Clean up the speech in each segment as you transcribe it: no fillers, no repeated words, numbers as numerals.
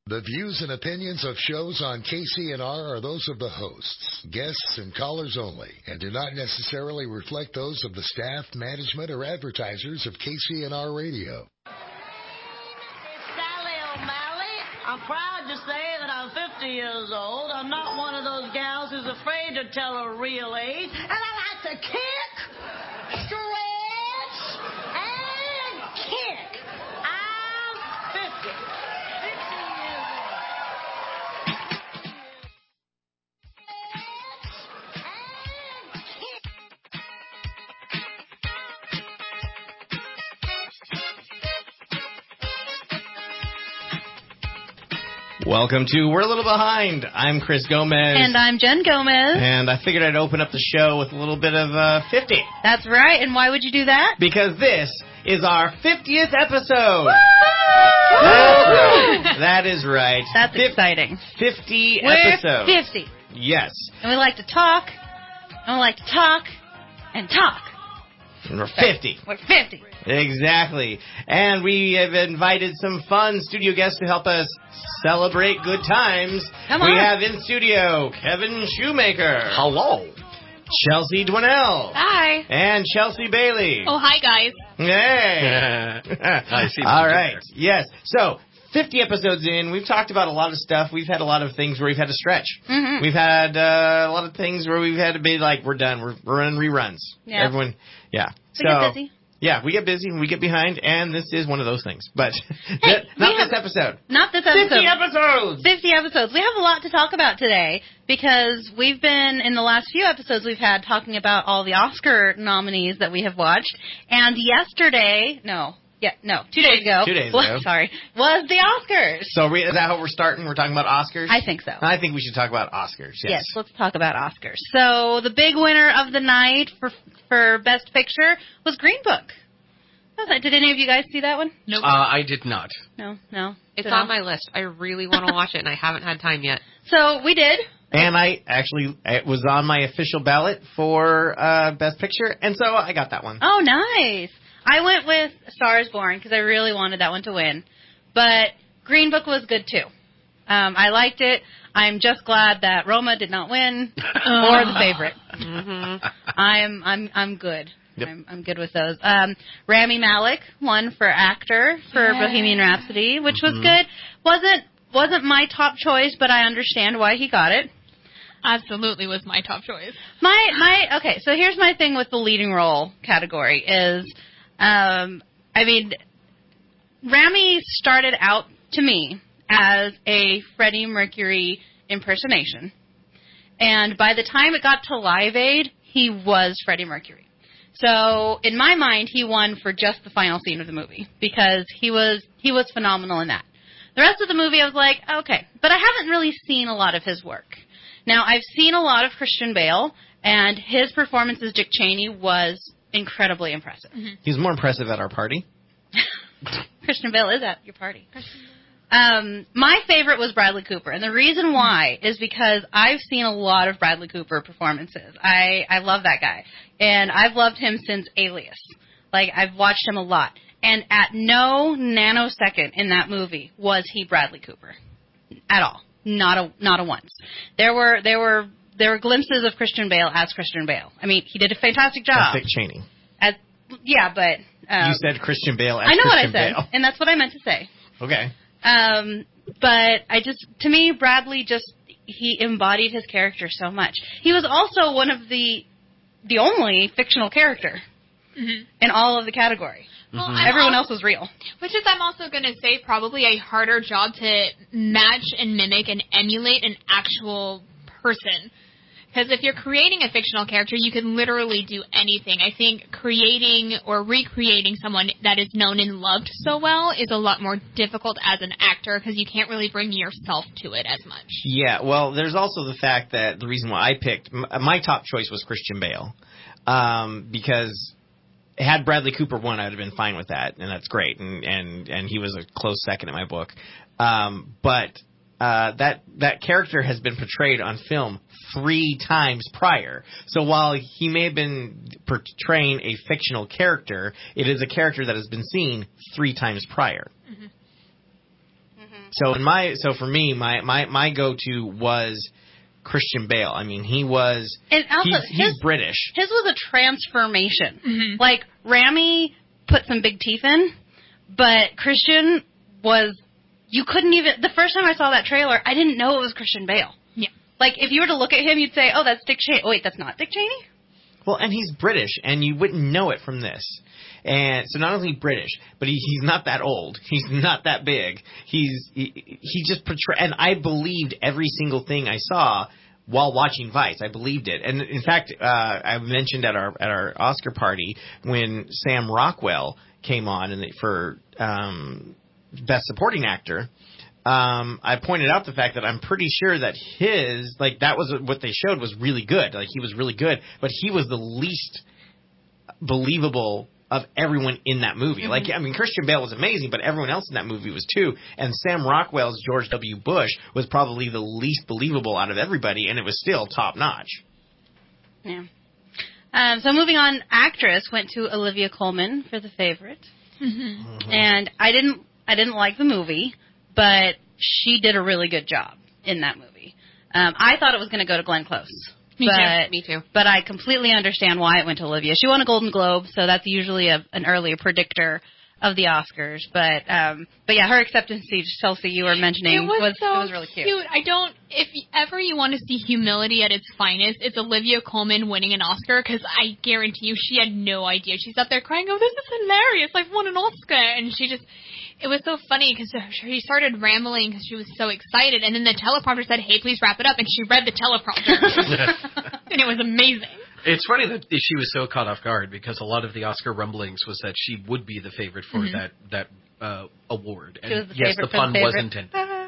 The views and opinions of shows on KCNR are those of the hosts, guests, and callers only, and do not necessarily reflect those of the staff, management, or advertisers of KCNR Radio. It's Sally O'Malley. I'm proud to say that I'm 50 years old. I'm not one of those gals who's afraid to tell her real age. And I like to kick, stretch, and kick. I'm 50. 50 years old. Welcome to We're a Little Behind. I'm Chris Gomez. And I'm Jen Gomez. And I figured I'd open up the show with a little bit of 50. That's right. And why would you do that? Because this is our 50th episode. That is right. That's exciting. 50 We're episodes. 50. Yes. And we like to talk. And we like to talk. And talk. And we're 50. We're 50. Exactly. And we have invited some fun studio guests to help us celebrate good times. Come on. We have in studio Kevin Shoemaker. Hello. Chelsea Dwinell. Hi. And Chelsea Bailey. Oh, hi, guys. Hey. I see. All right. Yes. So, 50 episodes in, we've talked about a lot of stuff. We've had a lot of things where we've had to stretch. Mm-hmm. We've had a lot of things where we've had to be like, we're done. We're running reruns. Yeah. Everyone, yeah. We get busy. Yeah, we get busy and we get behind, and this is one of those things. But Hey, not this episode. Not this episode. 50 episodes! 50 episodes. We have a lot to talk about today because we've been, in the last few episodes we've had, talking about all the Oscar nominees that we have watched. And yesterday, 2 days ago. 2 days ago. Sorry. Was the Oscars. So is that how we're starting? We're talking about Oscars? I think so. I think we should talk about Oscars, yes. Yes, let's talk about Oscars. So the big winner of the night for Best Picture was Green Book. Did any of you guys see that one? Nope. I did not. No. It's on my list. I really want to watch it, and I haven't had time yet. So we did. And it was on my official ballot for Best Picture, and so I got that one. Oh, nice. I went with A Star is Born because I really wanted that one to win. But Green Book was good, too. I liked it. I'm just glad that Roma did not win, or The Favorite. Mm-hmm. I'm good. Yep. I'm good with those. Rami Malek won for actor for Bohemian Rhapsody, which was good. Wasn't my top choice, but I understand why he got it. Absolutely was my top choice. Okay, so here's my thing with the leading role category is, Rami started out to me as a Freddie Mercury impersonation, and by the time it got to Live Aid, he was Freddie Mercury. So in my mind, he won for just the final scene of the movie because he was phenomenal in that. The rest of the movie, I was like, okay, but I haven't really seen a lot of his work. Now, I've seen a lot of Christian Bale, and his performance as Dick Cheney was incredibly impressive. Mm-hmm. He was more impressive at our party. Christian Bale is at your party. My favorite was Bradley Cooper, and the reason why is because I've seen a lot of Bradley Cooper performances. I love that guy, and I've loved him since Alias. Like, I've watched him a lot. And at no nanosecond in that movie was he Bradley Cooper. At all. Not a once. There were glimpses of Christian Bale as Christian Bale. I mean, he did a fantastic job. As Dick Cheney. But... you said Christian Bale as I know Christian what I said, Bale. and that's what I meant to say. Okay. But to me, Bradley he embodied his character so much. He was also one of the only fictional character in all of the category. Well, everyone else was real. Which is, I'm also going to say, probably a harder job to match and mimic and emulate an actual person. Because if you're creating a fictional character, you can literally do anything. I think creating or recreating someone that is known and loved so well is a lot more difficult as an actor because you can't really bring yourself to it as much. Yeah, well, there's also the fact that the reason why I picked my top choice was Christian Bale, because had Bradley Cooper won, I would have been fine with that, and that's great, and he was a close second in my book. But that character has been portrayed on film 3 times prior. So while he may have been portraying a fictional character, it is a character that has been seen 3 times prior. So for me, my go-to was Christian Bale. I mean, he was. And also, he's British. His was a transformation. Mm-hmm. Like Rami put some big teeth in, but Christian was. You couldn't even. The first time I saw that trailer, I didn't know it was Christian Bale. Yeah. Like if you were to look at him, you'd say, "Oh, that's Dick Cheney." Oh, wait, that's not Dick Cheney. Well, and he's British, and you wouldn't know it from this. And so not only British, but he's not that old. He's not that big. He just portrayed, and I believed every single thing I saw while watching Vice. I believed it. And in fact, I mentioned at our Oscar party when Sam Rockwell came on for Best Supporting Actor. I pointed out the fact that I'm pretty sure that that was what they showed was really good. Like he was really good, but he was the least believable of everyone in that movie. Mm-hmm. Like, I mean, Christian Bale was amazing, but everyone else in that movie was too. And Sam Rockwell's George W. Bush was probably the least believable out of everybody, and it was still top notch. Yeah. So moving on, actress went to Olivia Colman for The Favorite, and I didn't like the movie, but she did a really good job in that movie. I thought it was going to go to Glenn Close. Me too. But I completely understand why it went to Olivia. She won a Golden Globe, so that's usually an earlier predictor of the Oscars. But yeah, her acceptance speech, Chelsea, you were mentioning, was really cute. If ever you want to see humility at its finest, it's Olivia Colman winning an Oscar, because I guarantee you she had no idea. She's up there crying, "Oh, this is hilarious! I've won an Oscar!" And it was so funny because she started rambling because she was so excited, and then the teleprompter said, "Hey, please wrap it up," and she read the teleprompter, and it was amazing. It's funny that she was so caught off guard, because a lot of the Oscar rumblings was that she would be the favorite for that award. And yes, the pun was intended.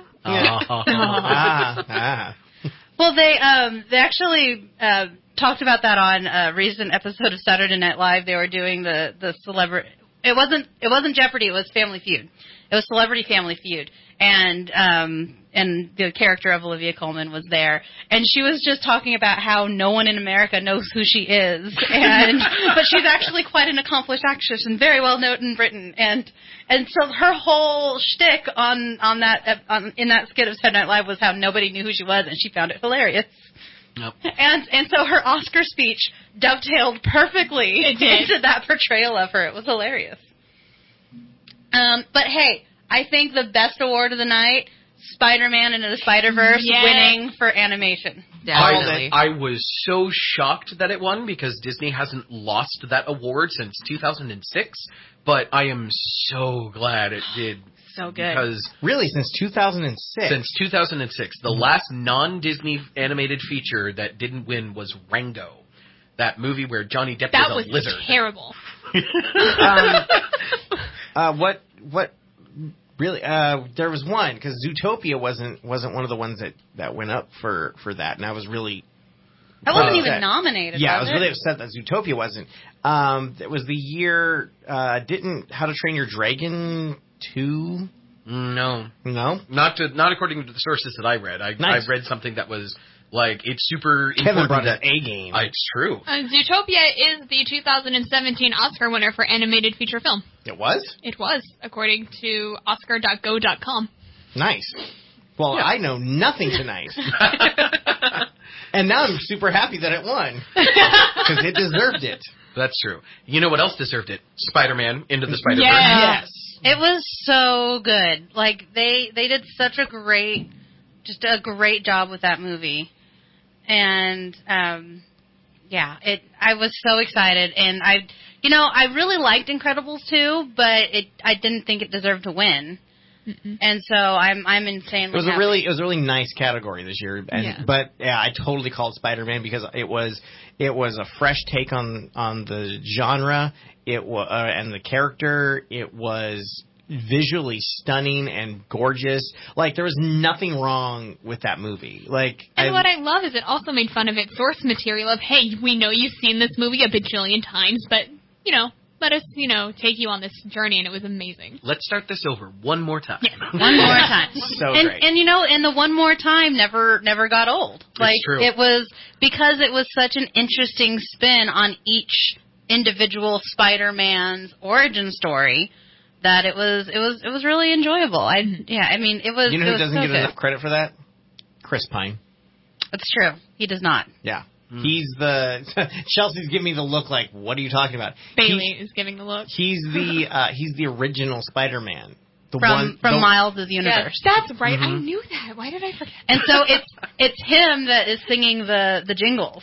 Well, they actually talked about that on a recent episode of Saturday Night Live. They were doing the celebrity. It wasn't Jeopardy. It was Family Feud. It was Celebrity Family Feud, and the character of Olivia Colman was there, and she was just talking about how no one in America knows who she is, but she's actually quite an accomplished actress and very well known in Britain, and so her whole shtick in that skit of Saturday Night Live was how nobody knew who she was, and she found it hilarious. Yep. And so her Oscar speech dovetailed perfectly into that portrayal of her. It was hilarious. But hey, I think the best award of the night, Spider-Man Into the Spider-Verse, winning for animation. Definitely. I was so shocked that it won, because Disney hasn't lost that award since 2006, but I am so glad it did. So good. Because really, since 2006? Since 2006. The last non-Disney animated feature that didn't win was Rango. That movie where Johnny Depp was a lizard. That was terrible. What really, there was one, because Zootopia wasn't one of the ones that went up for that, and I was really... That wasn't even nominated, I was really upset that Zootopia wasn't. It was the year, didn't How to Train Your Dragon 2? No. No? Not according to the sources that I read. I read something that was... Like, it's super Kevin important brought an A game. It's true. Zootopia is the 2017 Oscar winner for animated feature film. It was? It was, according to Oscar.go.com. Nice. Well, yeah. I know nothing tonight. And now I'm super happy that it won. Because it deserved it. That's true. You know what else deserved it? Spider-Man Into the Spider-Verse. Yeah. Yes. It was so good. Like, they did such a great job with that movie. And, I was so excited, and I really liked Incredibles 2, but I didn't think it deserved to win. Mm-mm. And so I'm insanely happy. It was a really nice category this year, but I totally called Spider-Man because it was a fresh take on the genre, and the character. It was visually stunning and gorgeous. Like, there was nothing wrong with that movie. Like, what I love is it also made fun of its source material of, hey, we know you've seen this movie a bajillion times, but, let us, take you on this journey, and it was amazing. Let's start this over one more time. Yes, one more time. So great. And the one more time never got old. Like, true. It was, because it was such an interesting spin on each individual Spider-Man's origin story, that it was really enjoyable. I mean, it was. You know who doesn't get good. enough credit for that? Chris Pine. It's true. He does not. Yeah. He's the Chelsea's giving me the look like, what are you talking about? Bailey is giving the look. He's the original Spider-Man. From Miles' universe. Yeah, that's right. I knew that. Why did I forget? And so it's him that is singing the jingles.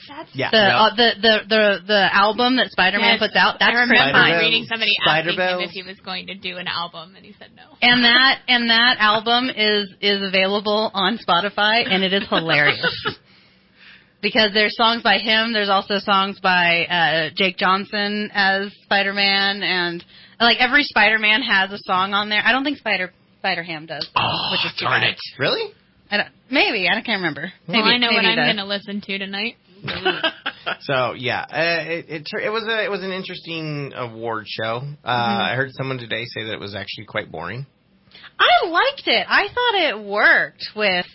The album that Spider-Man puts out. That's I remember Chris Pine. reading somebody asking him if he was going to do an album, and he said no. And that album is available on Spotify, and it is hilarious. Because there's songs by him, there's also songs by Jake Johnson as Spider-Man, and like every Spider-Man has a song on there. I don't think Spider-Ham does, which is too bad. It. Really? Maybe I can't remember. Well, I know what I'm going to listen to tonight. So yeah, it was an interesting award show. I heard someone today say that it was actually quite boring. I liked it. I thought it worked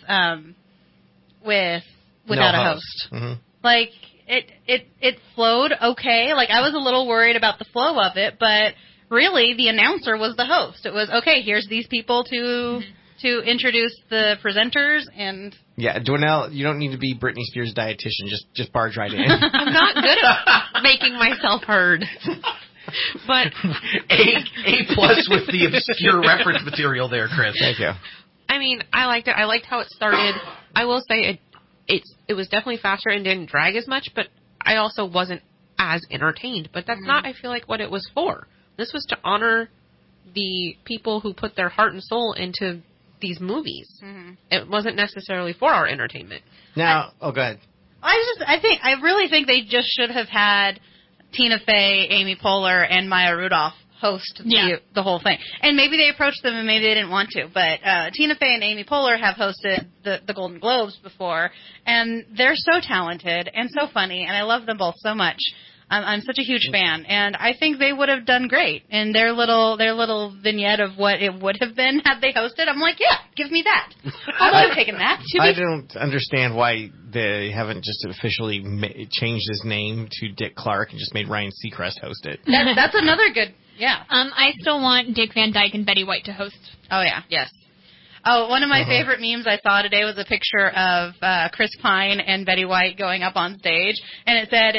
without a host. Mm-hmm. Like it flowed okay. Like I was a little worried about the flow of it, but really the announcer was the host. It was okay. Here's these people to introduce the presenters and. Yeah, Dwynell, you don't need to be Britney Spears' dietitian. Just barge right in. I'm not good at making myself heard. But A+ with the obscure reference material there, Chris. Thank you. I mean, I liked it. I liked how it started. I will say it was definitely faster and didn't drag as much, but I also wasn't as entertained. But that's not, I feel like, what it was for. This was to honor the people who put their heart and soul into these movies. Mm-hmm. It wasn't necessarily for our entertainment. Now, go ahead. I really think they just should have had Tina Fey, Amy Poehler, and Maya Rudolph host the whole thing. And maybe they approached them and maybe they didn't want to. But Tina Fey and Amy Poehler have hosted the Golden Globes before, and they're so talented and so funny, and I love them both so much. I'm such a huge fan, and I think they would have done great in their little vignette of what it would have been had they hosted. I'm like, yeah, give me that. I would have taken that. I don't understand why they haven't just officially changed his name to Dick Clark and just made Ryan Seacrest host it. That's another good, yeah. I still want Dick Van Dyke and Betty White to host. Oh, yeah. Yes. Oh, one of my favorite memes I saw today was a picture of Chris Pine and Betty White going up on stage, and it said,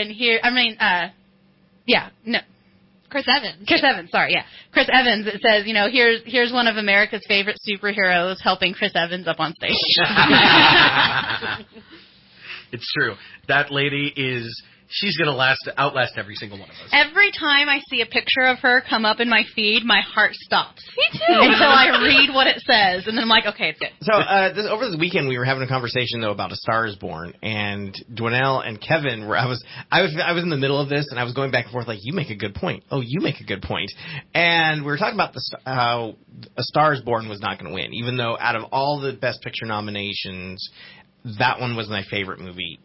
Chris Evans. Chris Evans, sorry, yeah. Chris Evans, it says, here's one of America's favorite superheroes helping Chris Evans up on stage. It's true. That lady she's going to outlast every single one of us. Every time I see a picture of her come up in my feed, my heart stops. Me too. Until I read what it says, and then I'm like, okay, it's good. So over this weekend, we were having a conversation though about A Star Is Born, and Dwynell and Kevin were. I was in the middle of this, and I was going back and forth like, you make a good point. Oh, you make a good point. And we were talking about how A Star Is Born was not going to win, even though out of all the Best Picture nominations, that one was my favorite movie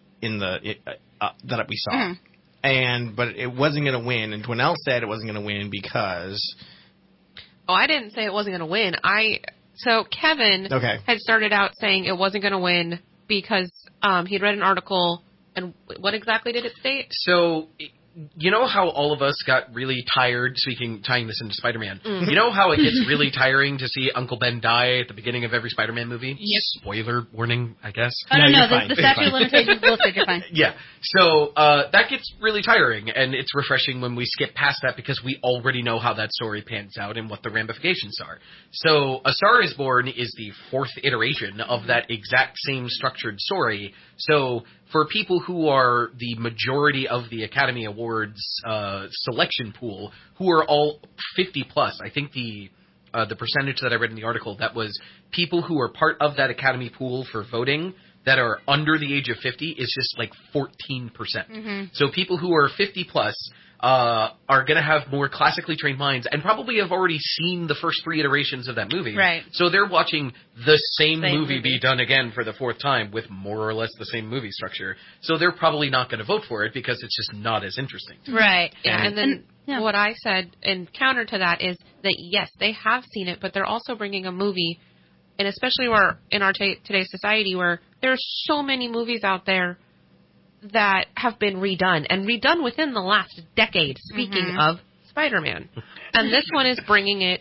that we saw. Mm-hmm. But it wasn't going to win, and Dwynell said it wasn't going to win because... Oh, I didn't say it wasn't going to win. So Kevin had started out saying it wasn't going to win because he'd read an article, and what exactly did it state? So... You know how all of us got really tired, tying this into Spider-Man, you know how it gets really tiring to see Uncle Ben die at the beginning of every Spider-Man movie? Yep. Spoiler warning, I guess. Oh, no, the statute of limitations will say you're fine. Yeah. So that gets really tiring, and it's refreshing when we skip past that because we already know how that story pans out and what the ramifications are. So A Star Is Born is the fourth iteration of that exact same structured story. So for people who are the majority of the Academy Awards selection pool, who are all 50 plus, I think the percentage that I read in the article, that was people who are part of that Academy pool for voting that are under the age of 50 is just like 14%. Mm-hmm. So people who are 50 plus are going to have more classically trained minds and probably have already seen the first three iterations of that movie. Right. So they're watching the same movie be done again for the fourth time with more or less the same movie structure. So they're probably not going to vote for it because it's just not as interesting. Right. Yeah, and then what I said in counter to that is that, yes, they have seen it, but they're also bringing a movie, and especially in our today's society where there's so many movies out there that have been redone within the last decade, speaking of Spider-Man. And this one is bringing it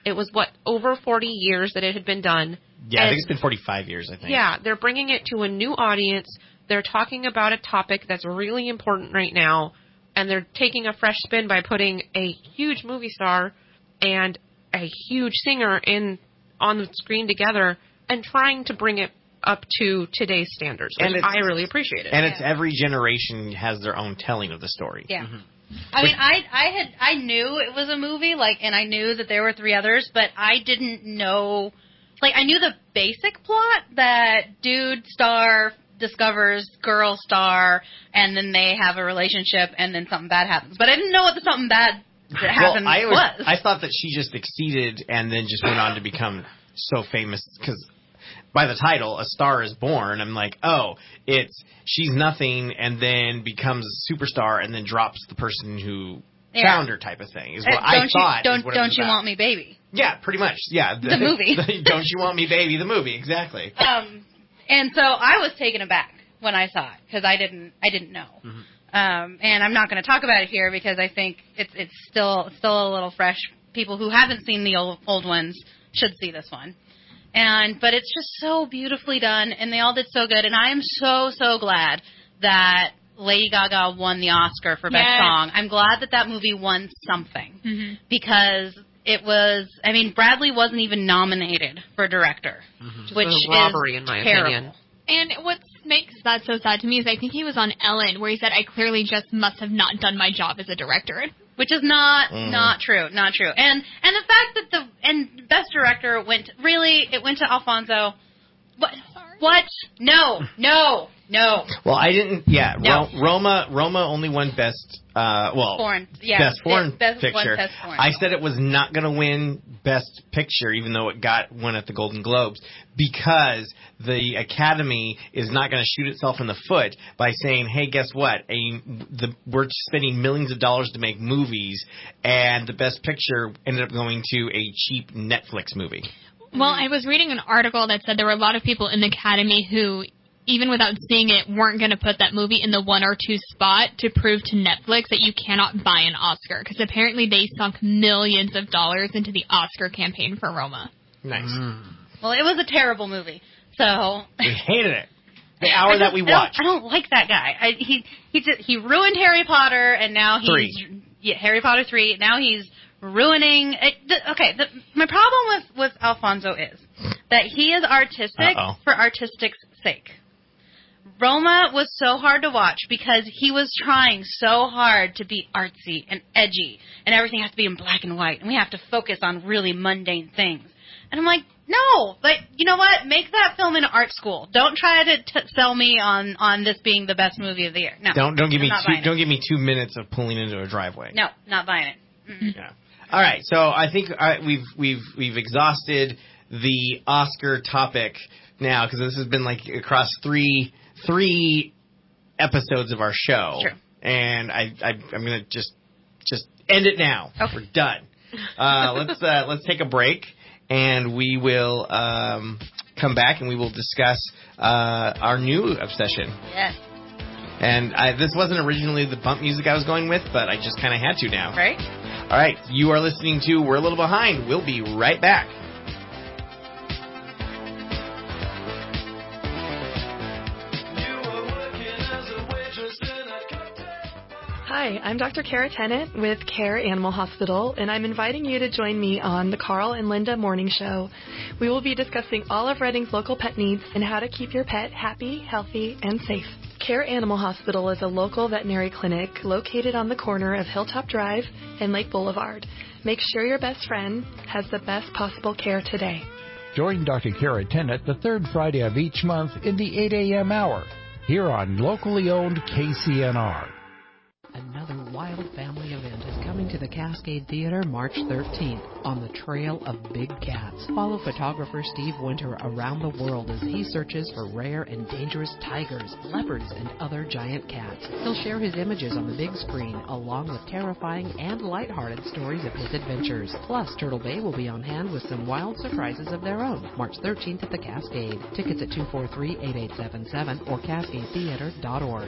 It was, over 40 years that it had been done. Yeah, I And think it's been 45 years, I think. yeah, they're bringing it to a new audience. They're talking about a topic that's really important right now, and they're taking a fresh spin by putting a huge movie star and a huge singer on the screen together and trying to bring it up to today's standards, which I really appreciate it. And it's every generation has their own telling of the story. Yeah. I mean, I knew it was a movie, like, and I knew that there were 3 others, but I didn't know, like, I knew the basic plot that dude star discovers girl star, and then they have a relationship, and then something bad happens. But I didn't know what the something bad that happened was. I thought that she just exceeded and then just went on to become so famous, because by the title, A Star is Born, I'm like, oh, she's nothing and then becomes a superstar and then drops the person who found her type of thing, is what I thought. Don't You Want Me, Baby? Yeah, pretty much. Yeah. The movie. Don't You Want Me, Baby, the movie, exactly. And so I was taken aback when I saw it, because I didn't know. And I'm not going to talk about it here because I think it's still a little fresh. People who haven't seen the old ones should see this one. But it's just so beautifully done, and they all did so good. And I am so, so glad that Lady Gaga won the Oscar for Best Song. I'm glad that movie won something, because it was, I mean, Bradley wasn't even nominated for director, which is robbery, in my opinion. And what makes that so sad to me is I think he was on Ellen, where he said, I clearly just must have not done my job as a director. Which is not true. And the fact that Best Director went to Alfonso. What? No. Well, I didn't. Yeah, No. Roma only won best. Foreign. Yeah, best foreign best picture. Best foreign. I said it was not going to win best picture, even though it got one at the Golden Globes, because the Academy is not going to shoot itself in the foot by saying, "Hey, guess what? We're spending millions of dollars to make movies, and the best picture ended up going to a cheap Netflix movie." Well, I was reading an article that said there were a lot of people in the Academy who, even without seeing it, weren't going to put that movie in the 1 or 2 spot to prove to Netflix that you cannot buy an Oscar, because apparently they sunk millions of dollars into the Oscar campaign for Roma. Nice. Well, it was a terrible movie, so we hated it. The hour that we watched. I don't like that guy. He ruined Harry Potter, and now he's 3. Yeah, Harry Potter 3. Now he's ruining. My problem with Alfonso is that he is artistic for artistic's sake. Roma was so hard to watch because he was trying so hard to be artsy and edgy, and everything has to be in black and white, and we have to focus on really mundane things. And I'm like, no, but you know what? Make that film in art school. Don't try to sell me on this being the best movie of the year. No, don't give me 2 minutes of pulling into a driveway. No, not buying it. Yeah. All right, so I think we've exhausted the Oscar topic now, because this has been like across three episodes of our show. True. And I'm gonna just end it now. Okay. We're done. Let's take a break, and we will come back and we will discuss our new obsession. Yes. And this wasn't originally the bump music I was going with, but I just kind of had to now. Right. All right, you are listening to We're a Little Behind. We'll be right back. Hi, I'm Dr. Kara Tennant with Care Animal Hospital, and I'm inviting you to join me on the Carl and Linda Morning Show. We will be discussing all of Reading's local pet needs and how to keep your pet happy, healthy, and safe. Care Animal Hospital is a local veterinary clinic located on the corner of Hilltop Drive and Lake Boulevard. Make sure your best friend has the best possible care today. Join Dr. Kara Tennant the third Friday of each month in the 8 a.m. hour here on locally owned KCNR. Another Wild Family event is coming to the Cascade Theater March 13th on the trail of big cats. Follow photographer Steve Winter around the world as he searches for rare and dangerous tigers, leopards, and other giant cats. He'll share his images on the big screen along with terrifying and lighthearted stories of his adventures. Plus, Turtle Bay will be on hand with some wild surprises of their own. March 13th at the Cascade. Tickets at 243-8877 or cascadetheater.org.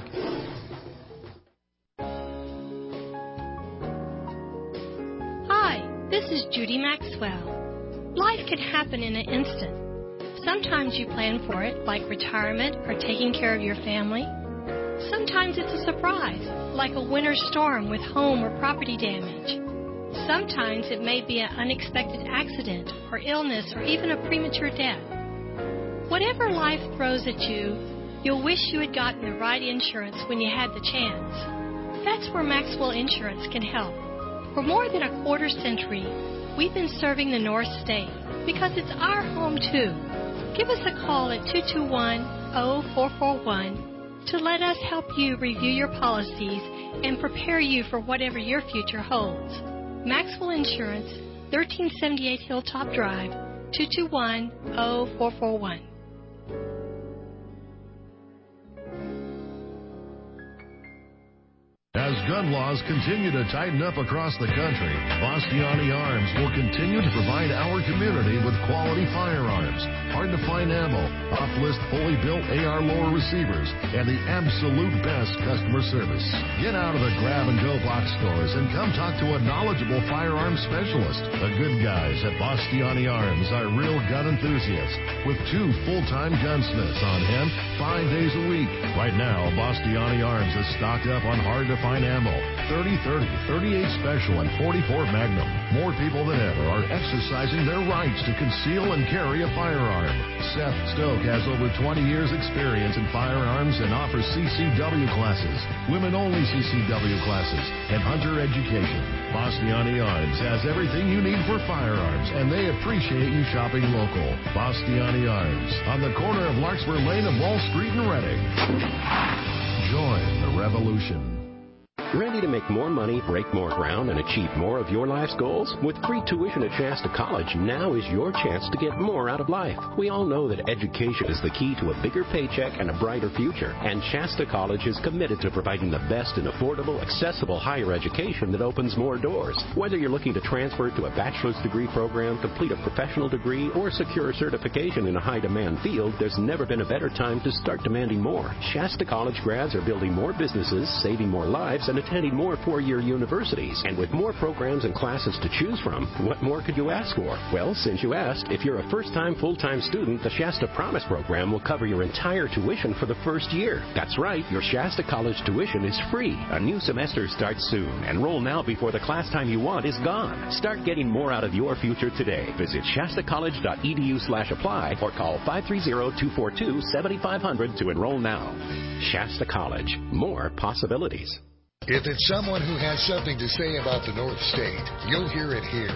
This is Judy Maxwell. Life can happen in an instant. Sometimes you plan for it, like retirement or taking care of your family. Sometimes it's a surprise, like a winter storm with home or property damage. Sometimes it may be an unexpected accident or illness or even a premature death. Whatever life throws at you, you'll wish you had gotten the right insurance when you had the chance. That's where Maxwell Insurance can help. For more than a quarter century, we've been serving the North State because it's our home too. Give us a call at 221-0441 to let us help you review your policies and prepare you for whatever your future holds. Maxwell Insurance, 1378 Hilltop Drive, 221-0441. As gun laws continue to tighten up across the country, Bastiani Arms will continue to provide our community with quality firearms, hard-to-find ammo, off-list fully built AR lower receivers, and the absolute best customer service. Get out of the grab-and-go box stores and come talk to a knowledgeable firearms specialist. The good guys at Bastiani Arms are real gun enthusiasts with 2 full-time gunsmiths on hand 5 days a week. Right now, Bastiani Arms is stocked up on hard-to-find ammo, 30-30, 38 Special, and 44 Magnum. More people than ever are exercising their rights to conceal and carry a firearm. Seth Stoke has over 20 years experience in firearms and offers CCW classes, women-only CCW classes, and hunter education. Bastiani Arms has everything you need for firearms, and they appreciate you shopping local. Bastiani Arms, on the corner of Larkspur Lane and Wall Street in Reading. Join the revolution. Ready to make more money, break more ground, and achieve more of your life's goals? With free tuition at Shasta College, now is your chance to get more out of life. We all know that education is the key to a bigger paycheck and a brighter future, and Shasta College is committed to providing the best in affordable, accessible higher education that opens more doors. Whether you're looking to transfer to a bachelor's degree program, complete a professional degree, or secure a certification in a high-demand field, there's never been a better time to start demanding more. Shasta College grads are building more businesses, saving more lives, and attending more four-year universities. And with more programs and classes to choose from, what more could you ask for? Well, since you asked, if you're a first-time full-time student, the Shasta Promise program will cover your entire tuition for the first year. That's right, your Shasta College tuition is free. A new semester starts soon. Enroll now before the class time you want is gone. Start getting more out of your future today. Visit shastacollege.edu/apply or call 530-242-7500 to enroll now. Shasta College. More possibilities. If it's someone who has something to say about the North State, you'll hear it here.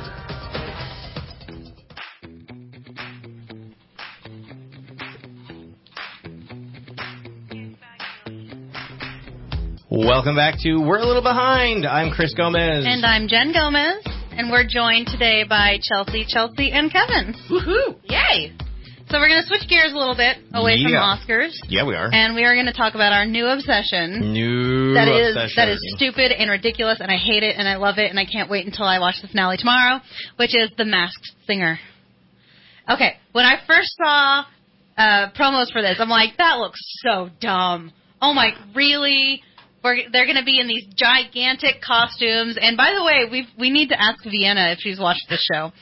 Welcome back to We're a Little Behind. I'm Chris Gomez. And I'm Jen Gomez. And we're joined today by Chelsea, and Kevin. Woohoo! Yay! So we're going to switch gears a little bit away from Oscars. Yeah, we are. And we are going to talk about our new obsession. That is stupid and ridiculous, and I hate it, and I love it, and I can't wait until I watch the finale tomorrow, which is The Masked Singer. Okay, when I first saw promos for this, I'm like, that looks so dumb. Oh my, really? They're going to be in these gigantic costumes. And by the way, we need to ask Vienna if she's watched this show.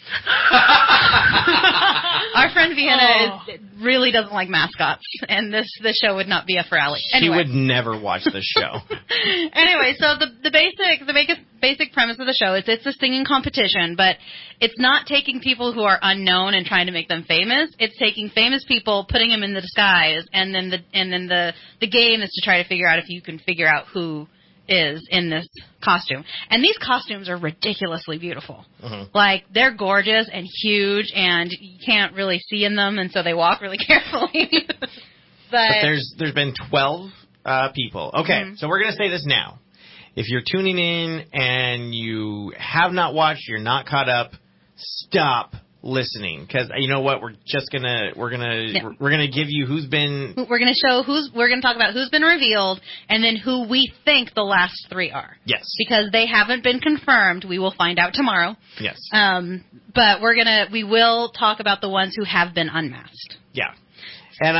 Our friend Vienna really doesn't like mascots, and this show would not be up for Allie. Anyway. She would never watch this show. Anyway, so the basic premise of the show is it's a singing competition, but it's not taking people who are unknown and trying to make them famous. It's taking famous people, putting them in the disguise, and then the game is to try to figure out if you can figure out who is in this costume. And these costumes are ridiculously beautiful. Mm-hmm. Like, they're gorgeous and huge, and you can't really see in them, and so they walk really carefully. but there's been 12 people. Okay, So we're going to say this now. If you're tuning in and you have not watched, you're not caught up, stop listening, because you know what, we're gonna give you we're gonna talk about who's been revealed and then who we think the last three are. Yes, because they haven't been confirmed. We will find out tomorrow. Yes, but we will talk about the ones who have been unmasked. Yeah. And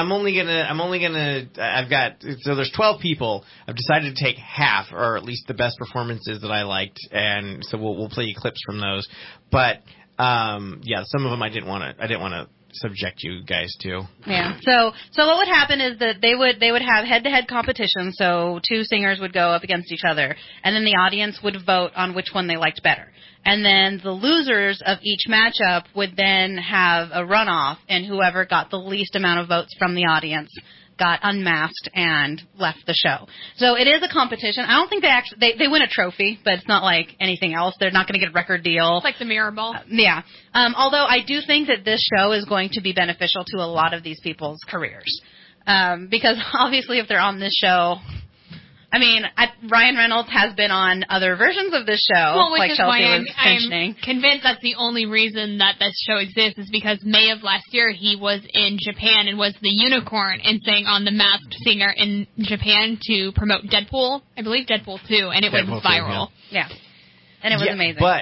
so there's 12 people. I've decided to take half, or at least the best performances that I liked, and so we'll play you clips from those. But Yeah, some of them I didn't want to subject you guys to. Yeah. So what would happen is that they would have head-to-head competition. So two singers would go up against each other, and then the audience would vote on which one they liked better. And then the losers of each matchup would then have a runoff, and whoever got the least amount of votes from the audience got unmasked and left the show. So it is a competition. I don't think they win a trophy, but it's not like anything else. They're not going to get a record deal. It's like the Mirror Ball. Yeah. Although I do think that this show is going to be beneficial to a lot of these people's careers. Because obviously if they're on this show, I mean, Ryan Reynolds has been on other versions of this show, well, which like is Chelsea why was I'm mentioning. convinced that's the only reason that this show exists is because May of last year he was in Japan and was the unicorn and sang on The Masked Singer in Japan to promote Deadpool. I believe Deadpool 2, and it went viral. Yeah. And it was amazing. But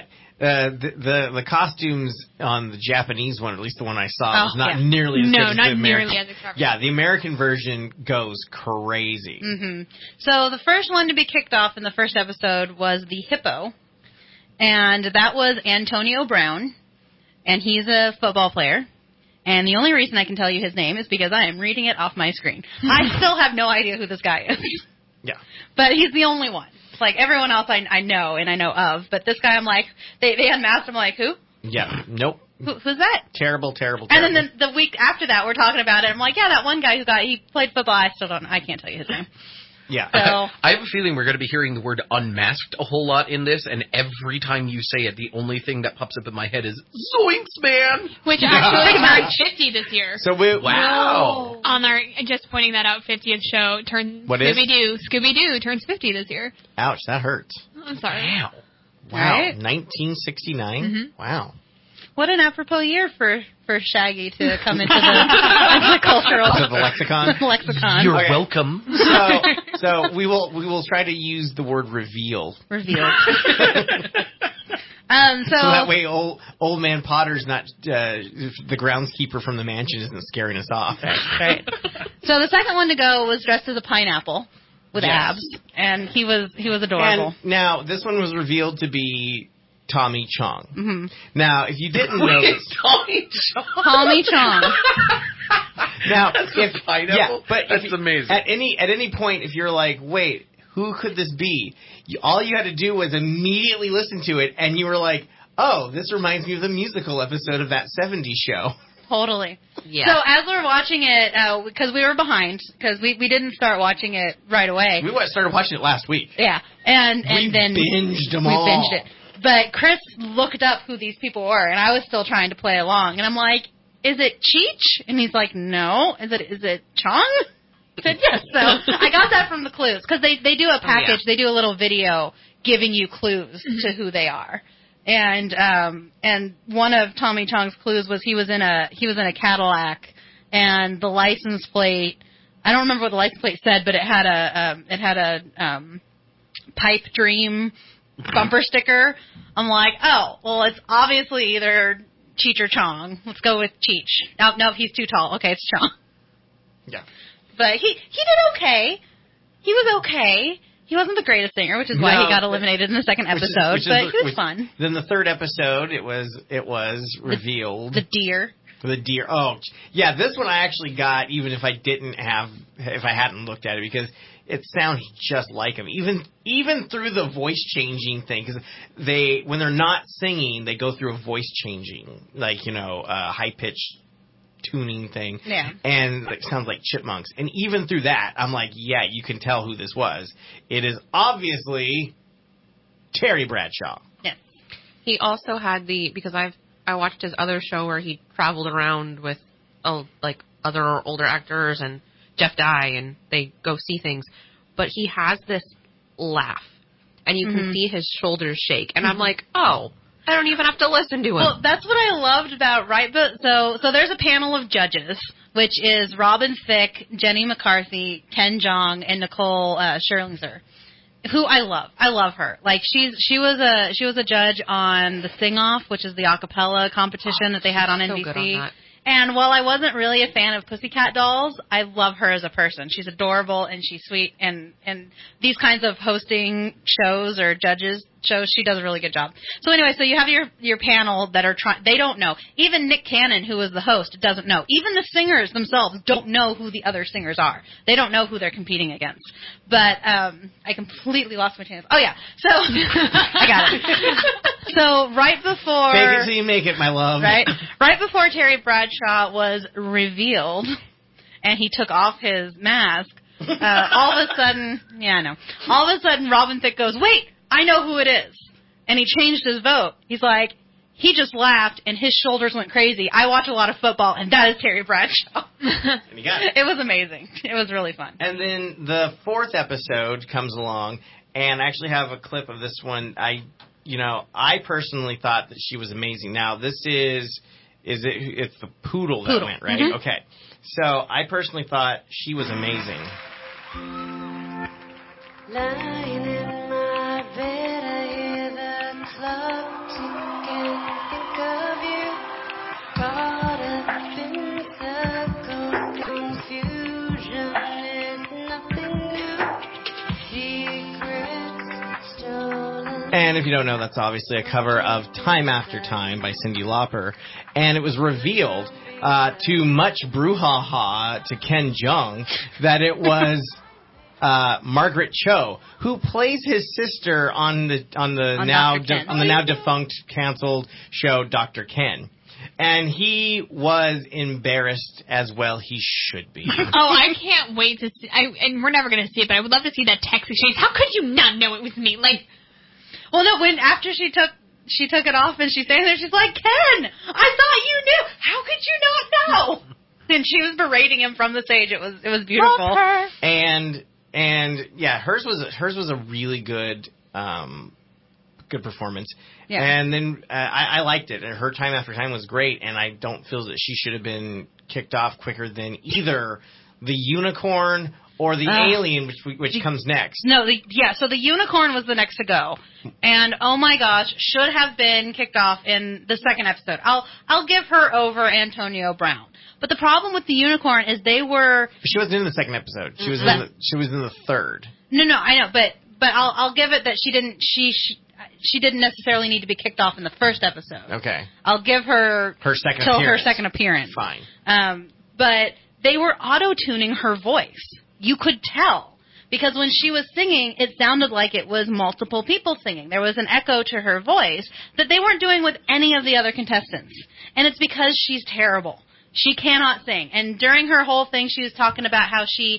the costumes on the Japanese one, at least the one I saw, was not nearly as good as the American. No, not nearly as extravagant. Yeah, the American version goes crazy. Mm-hmm. So the first one to be kicked off in the first episode was the Hippo, and that was Antonio Brown, and he's a football player. And the only reason I can tell you his name is because I am reading it off my screen. I still have no idea who this guy is. Yeah. But he's the only one. Like, everyone else I know and I know of, but this guy I'm like, they unmasked him, like, who? Yeah, nope. Who's that? Terrible. And then the week after that, we're talking about it. I'm like, yeah, that one guy he played football. I can't tell you his name. Yeah. So, I have a feeling we're going to be hearing the word unmasked a whole lot in this, and every time you say it, the only thing that pops up in my head is Zoinks, man! Which actually turned 50 this year. So wow! On our, just pointing that out, 50th show, Scooby-Doo turns 50 this year. Ouch, that hurts. I'm sorry. Wow. Right? 1969? Mm-hmm. Wow. What an apropos year for Shaggy to come into the cultural the lexicon. The lexicon. You're welcome. So we will try to use the word reveal. Revealed. So that way old man Potter's not the groundskeeper from the mansion isn't scaring us off. Right. So the second one to go was dressed as a pineapple with abs, and he was adorable. And now this one was revealed to be Tommy Chong. Mm-hmm. Now, if you didn't know this, Tommy Chong. Tommy Chong. Now, that's pineapple. But that's amazing. At any point, if you're like, wait, who could this be? All you had to do was immediately listen to it, and you were like, oh, this reminds me of the musical episode of that 70s show. Totally. Yeah. So as we're watching it, because we were behind, because we didn't start watching it right away. We started watching it last week. Yeah, and we then binged them we all. binged it. But Chris looked up who these people were, and I was still trying to play along. And I'm like, is it Cheech? And he's like, no. Is it Chong? I said, yes. So I got that from the clues, because they do a package. They do a little video giving you clues to who they are. And one of Tommy Chong's clues was he was in a Cadillac, and the license plate, I don't remember what the license plate said, but it had a pipe dream bumper sticker. I'm like, oh, well, it's obviously either Cheech or Chong. Let's go with Cheech. No, he's too tall. Okay, it's Chong. Yeah. But he did okay. He was okay. He wasn't the greatest singer, which is why he got eliminated in the second episode. But he was fun. Then the third episode, it was revealed. The deer. The deer. Oh, yeah. This one I actually got, even if I hadn't looked at it, because it sounds just like him. Even through the voice changing thing, because when they're not singing, they go through a voice changing, like high pitched tuning thing. Yeah. And it sounds like chipmunks. And even through that, I'm like, yeah, you can tell who this was. It is obviously Terry Bradshaw. Yeah. He also had because I watched his other show where he traveled around with other older actors and Jeff Dye, and they go see things. But he has this laugh, and you can see his shoulders shake. And I'm like, oh, I don't even have to listen to him. Well, that's what I loved about So there's a panel of judges, which is Robin Thicke, Jenny McCarthy, Ken Jeong, and Nicole Scherzinger, who I love. I love her. Like she was a judge on the Sing Off, which is the a cappella competition that they had on NBC. So good on that. And while I wasn't really a fan of Pussycat Dolls, I love her as a person. She's adorable and she's sweet. And these kinds of hosting shows or judges shows. She does a really good job. So anyway, so you have your panel that are trying. They don't know. Even Nick Cannon, who is the host, doesn't know. Even the singers themselves don't know who the other singers are. They don't know who they're competing against. But I completely lost my chance. Oh yeah. So I got it. So right before Fake it till you make it, my love. Right before Terry Bradshaw was revealed, and he took off his mask. All of a sudden, Robin Thicke goes, "Wait, I know who it is," and he changed his vote. He's like, he just laughed and his shoulders went crazy. I watch a lot of football, and that is Terry Bradshaw. And he got it. It was amazing. It was really fun. And then the 4th episode comes along, and I actually have a clip of this one. I personally thought that she was amazing. Now this it's the poodle that went, right? Mm-hmm. Okay. So I personally thought she was amazing. Lying in my bed, I hear the clock ticking, think of you. Caught up in circles, confusion is nothing new. Secrets stolen. And if you don't know, that's obviously a cover of Time After Time by Cyndi Lauper. And it was revealed, to much brouhaha to Ken Jeong, that it was Margaret Cho, who plays his sister on the now defunct, canceled show Dr. Ken. And he was embarrassed as well. He should be. Oh, I can't wait to see. And we're never going to see it, but I would love to see that text exchange. How could you not know it was me? Well, no. When after she took it off and she's standing there, she's like, "Ken, I thought you knew. How could you not know?" And she was berating him from the stage. It was beautiful. Love her. And yeah, hers was a really good performance. Yeah. And then I liked it. And her Time After Time was great. And I don't feel that she should have been kicked off quicker than either the unicorn or the alien, which comes next. So the unicorn was the next to go, and oh my gosh, should have been kicked off in the 2nd episode. I'll give her over Antonio Brown, but the problem with the unicorn is She wasn't in the 2nd episode. She was in the 3rd. No, I know, but I'll give it that she didn't necessarily need to be kicked off in the 1st episode. Okay. I'll give her her second appearance. Fine. But they were auto-tuning her voice. You could tell, because when she was singing, it sounded like it was multiple people singing. There was an echo to her voice that they weren't doing with any of the other contestants. And it's because she's terrible. She cannot sing. And during her whole thing, she was talking about how she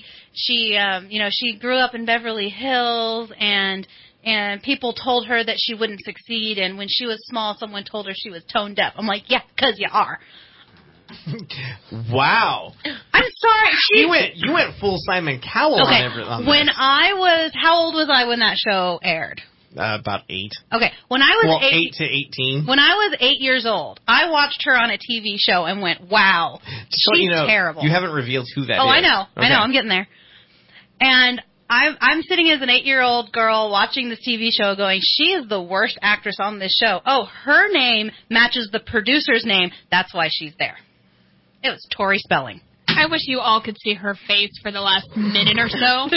grew up in Beverly Hills, and people told her that she wouldn't succeed. And when she was small, someone told her she was tone deaf. I'm like, yeah, 'cause you are. Wow. I'm sorry. You went full Simon Cowell on everything. How old was I when that show aired? About 8. Okay. When I was 8 to 18. When I was 8 years old, I watched her on a TV show and went, "Wow, she's terrible." You haven't revealed who that is. Oh, I know. Okay. I know. I'm getting there. And I'm sitting as an 8-year-old girl watching this TV show going, "She is the worst actress on this show. Oh, her name matches the producer's name. That's why she's there." It was Tori Spelling. I wish you all could see her face for the last minute or so.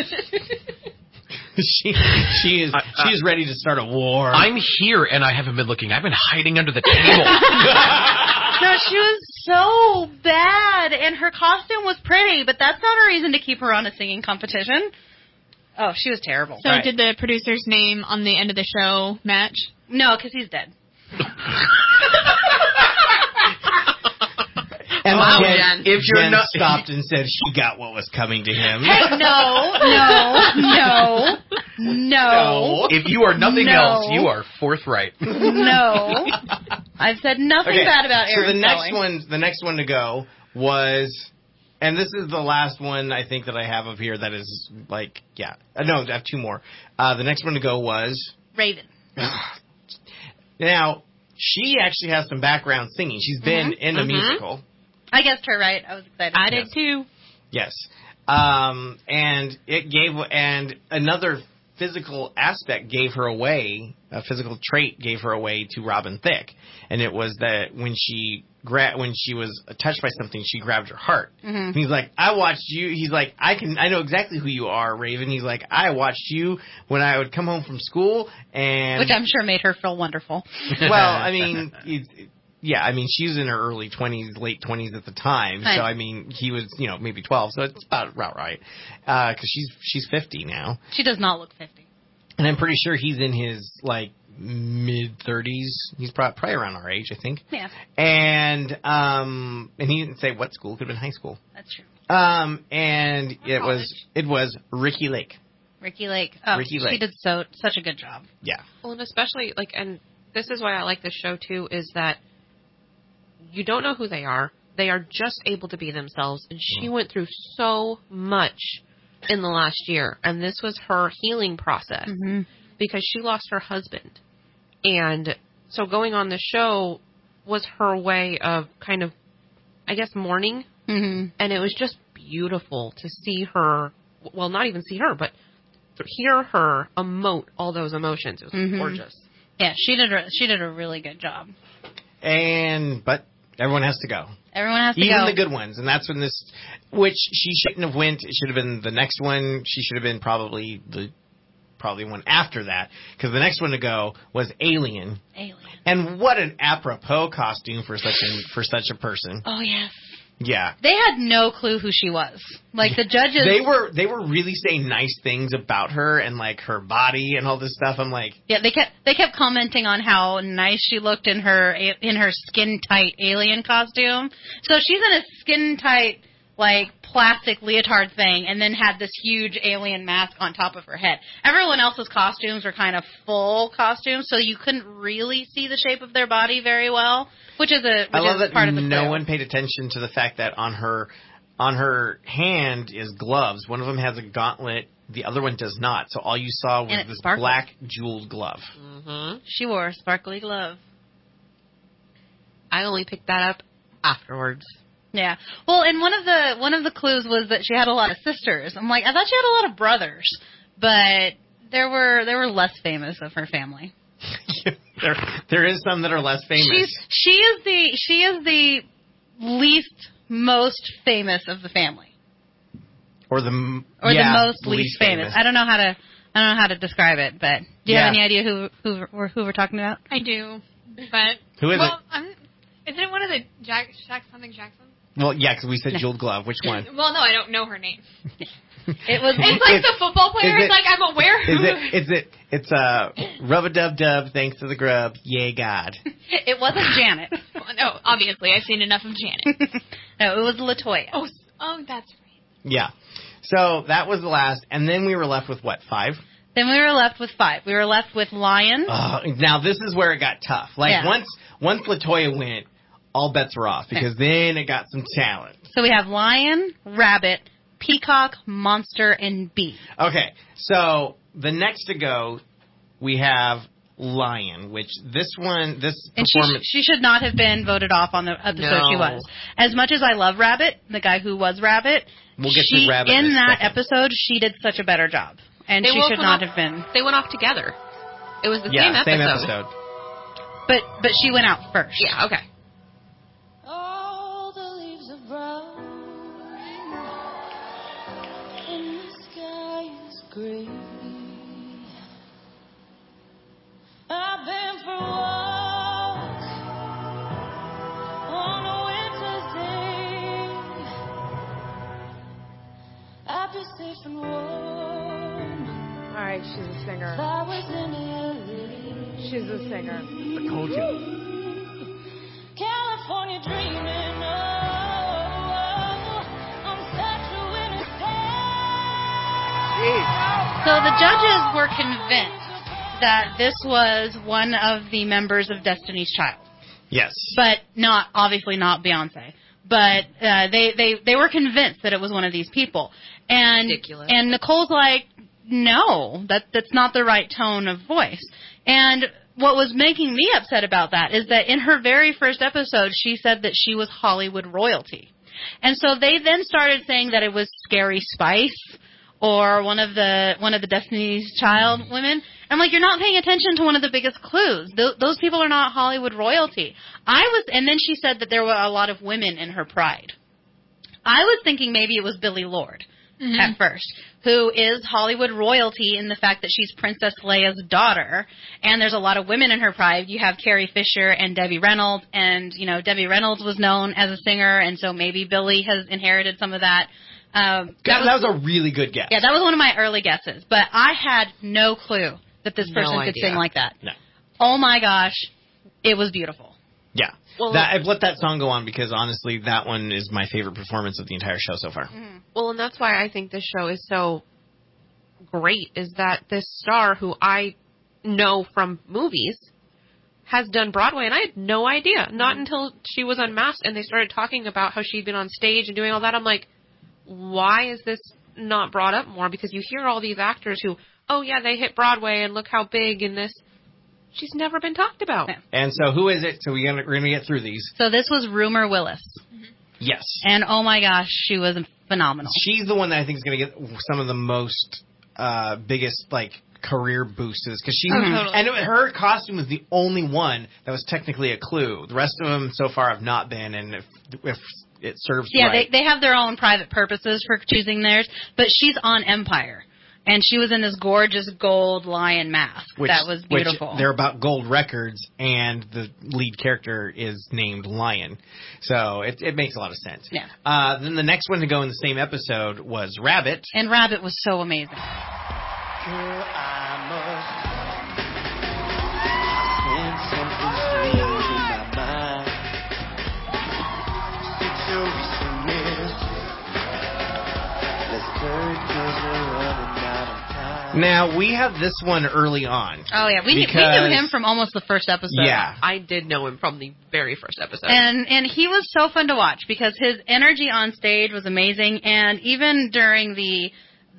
She is ready to start a war. I'm here and I haven't been looking. I've been hiding under the table. No, she was so bad, and her costume was pretty, but that's not a reason to keep her on a singing competition. Oh, she was terrible. So did the producer's name on the end of the show match? No, because he's dead. And Jen. If you're not stopped and said she got what was coming to him. Hey, no. If you are nothing else, you are forthright. No. I've said nothing bad about Aaron. So the next one to go was, and this is the last one I think that I have of here that is like, yeah. No, I have 2 more. The next one to go was Raven. Now, she actually has some background singing. She's been in a musical. I guessed her right. I was excited. I did too. Yes. And another physical aspect gave her away, a physical trait gave her away to Robin Thicke, and it was that when she was touched by something, she grabbed her heart. Mhm. He's like, I watched you. He's like, I know exactly who you are, Raven. He's like, I watched you when I would come home from school, and Which I'm sure made her feel wonderful. well, I mean, yeah, I mean, she was in her early 20s, late 20s at the time. Right. So, I mean, he was, maybe 12. So it's about right. Because she's 50 now. She does not look 50. And I'm pretty sure he's in his, mid-30s. He's probably around our age, I think. Yeah, And he didn't say what school. Could have been high school. that's true. And it was Ricky Lake. Ricky Lake. Oh, Ricky Lake. she did such a good job. Yeah. Well, and especially, and this is why I like this show, too, is that you don't know who they are. They are just able to be themselves. And she went through so much in the last year. And this was her healing process because she lost her husband. And so going on the show was her way of kind of, I guess, mourning. Mm-hmm. And it was just beautiful to see her, well, not even see her, but hear her emote all those emotions. It was gorgeous. Yeah, she did a really good job. But everyone has to go. Everyone has to Even go. the good ones. And that's when which she shouldn't have went. It should have been the next one. She should have been probably one after that. Because the next one to go was Alien. And what an apropos costume for such a person. Oh, yes. Yeah. They had no clue who she was. Like, the judges... They were really saying nice things about her and, her body and all this stuff. I'm like... Yeah, they kept commenting on how nice she looked in her skin-tight alien costume. So she's in a skin-tight, plastic leotard thing and then had this huge alien mask on top of her head. Everyone else's costumes were kind of full costumes, so you couldn't really see the shape of their body very well, which is I love that part of the no clue. one paid attention to the fact that on her hand is gloves. One of them has a gauntlet. The other one does not. So all you saw was this sparkles. black jeweled glove. Mm-hmm. She wore a sparkly glove. I only picked that up afterwards. Yeah. Well, and one of the clues was that she had a lot of sisters. I'm like, I thought she had a lot of brothers, but there were less famous of her family. There is some that are less famous. She is the least most famous of the family. Or the most least famous. I don't know how to describe it, but do you have any idea who we're talking about? I do, but who is it? Isn't it one of the something Jackson? Well, yeah, because we said jeweled glove. Which one? Well, no, I don't know her name. It's like the football player. It's like I'm aware. It's rub-a-dub-dub, thanks to the grub, yay God. It wasn't Janet. Well, no, obviously I've seen enough of Janet. No, it was LaToya. Oh, that's right. Yeah. So that was the last, and then we were left with what, 5? Then we were left with 5. We were left with Lion. Now this is where it got tough. Once LaToya went, all bets were off because then it got some talent. So we have Lion, Rabbit, Peacock, Monster, and Bee. Okay, so the next to go, we have Lion, which this performance... She should not have been voted off on the episode she was. As much as I love Rabbit, the guy who was Rabbit, we'll get to Rabbit in that second. episode, she did such a better job. And she should not have been. They went off together. It was the same episode. But she went out first. Yeah, okay. All the leaves are brown and the sky is gray. I've been for a walk on a winter's day. I'd be safe and warm. All right, she's a singer. If I was in LA. She's a singer. I told you. California dreaming, I'm such a winner's So the judges were convinced that this was one of the members of Destiny's Child. Yes. But obviously not Beyonce. But they were convinced that it was one of these people. And ridiculous. And Nicole's like, no, that's not the right tone of voice. And what was making me upset about that is that in her very first episode, she said that she was Hollywood royalty. And so they then started saying that it was Scary Spice or one of the Destiny's Child women. I'm like, you're not paying attention to one of the biggest clues. Those people are not Hollywood royalty. And then she said that there were a lot of women in her pride. I was thinking maybe it was Billie Lourd at first, who is Hollywood royalty in the fact that she's Princess Leia's daughter, and there's a lot of women in her pride. You have Carrie Fisher and Debbie Reynolds, and, Debbie Reynolds was known as a singer, and so maybe Billie has inherited some of that. That was a really good guess. Yeah, that was one of my early guesses, but I had no clue that this person could idea. sing like that. No. Oh my gosh, it was beautiful. Yeah. Well, I've let that song go on because, honestly, that one is my favorite performance of the entire show so far. Well, and that's why I think this show is so great, is that this star who I know from movies has done Broadway, and I had no idea. Not until she was unmasked and they started talking about how she'd been on stage and doing all that. I'm like, why is this not brought up more? Because you hear all these actors who, oh, yeah, they hit Broadway and look how big in this. She's never been talked about. Yeah. And so who is it? So we're going to get through these. So this was Rumor Willis. Yes. And oh my gosh, she was phenomenal. She's the one that I think is going to get some of the most biggest career boosts because totally. And her costume was the only one that was technically a clue. The rest of them so far have not been, and if it serves right. they have their own private purposes for choosing theirs, but she's on Empire. And she was in this gorgeous gold lion mask. That was beautiful. They're about gold records, and the lead character is named Lion. So it makes a lot of sense. Yeah. Then the next one to go in the same episode was Rabbit. And Rabbit was so amazing. Now, we have this one early on. Oh, yeah. We knew him from almost the first episode. Yeah. I did know him from the very first episode. And he was so fun to watch because his energy on stage was amazing. And even during the